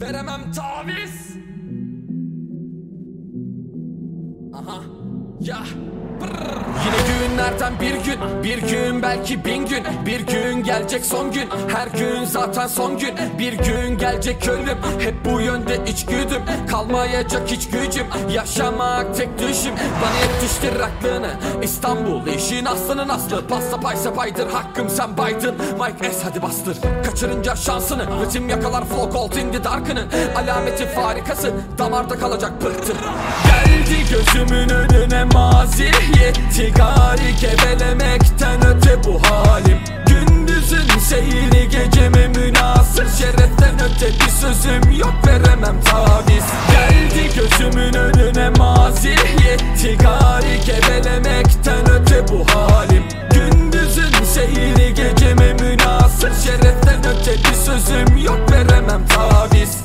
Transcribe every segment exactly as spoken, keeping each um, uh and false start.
veremem taviz. Aha ya brrr. Yine günlerden bir gün, bir gün belki bin gün, bir gün gelecek son gün, her gün zaten son gün. Bir gün gelecek ölüm, hep bu yönde içgüdüm. Kalmayacak hiç gücüm, yaşamak tek düşüm. Bana yetiştir aklını, İstanbul işin aslının aslı. Pasta paysa paydır, hakkım sen baydın. Mike S hadi bastır, kaçırınca şansını. Ritim yakalar flow gold in the dark'ını. Alameti farikası, damarda kalacak pıhtı. Geldi gözümün önüne mazi, yetti gari gevelemekten öte bu halim. Gündüzün seyri geceme münasır, şereften öte bir sözüm yok, veremem taviz. Geldi gözümün önüne mazi, yetti gari gevelemekten öte bu halim. Gündüzün seyri geceme münasır, şereften öte bir sözüm yok, veremem taviz.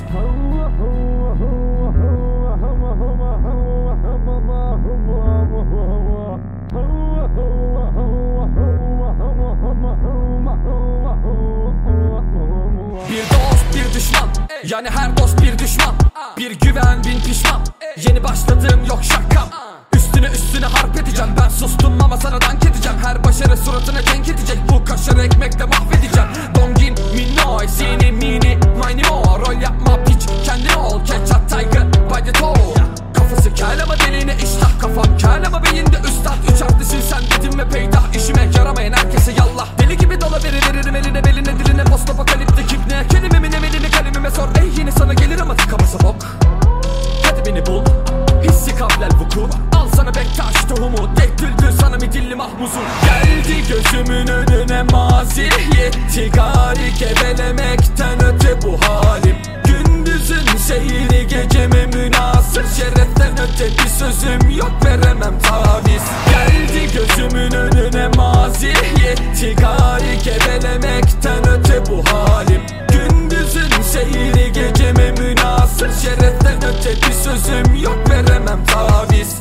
Bir dost bir düşman, yani her dost bir düşman. Bir güven bin pişman, yeni başladığım yok şakam. Üstüne üstüne harp edeceğim, ben sustum ama sana dank edeceğim. Her başarı suratına denk edecek, bu kaşarı ekmekle mahvedeceğim. Dongin minnoy, seni mini mini mo. Rol yapma piç, kendin ol, catch up tiger by the toe. Kafası kel ama deliğine iştah, kafam kel ama beyinde üstad. Üç harflisin sen dedim ve peydah, işime yaramayan herkese yallah. Deli gibi dala veri veririm eline beline diline. Post apokaliptik ibne, kelimemin emelini kalemime sor. Ey yine sana gelir ama tıkaması bok. Hadi beni bul, hissi kablel vuku. Al sana bektaş tohumu, tek düldül sana midilli mahmuzum. Geldi gözümün önüne mazi, yetti gari gevelemekten öte bu halim. Gündüzün seyri geceme münasır, şereften öte bir sözüm yok, veremem taviz. Geldi gözümün önüne mazi, yetti gari gevelemekten öte bu halim. Gündüzün seyri geceme münasır, şereften öte bir sözüm yok, veremem taviz.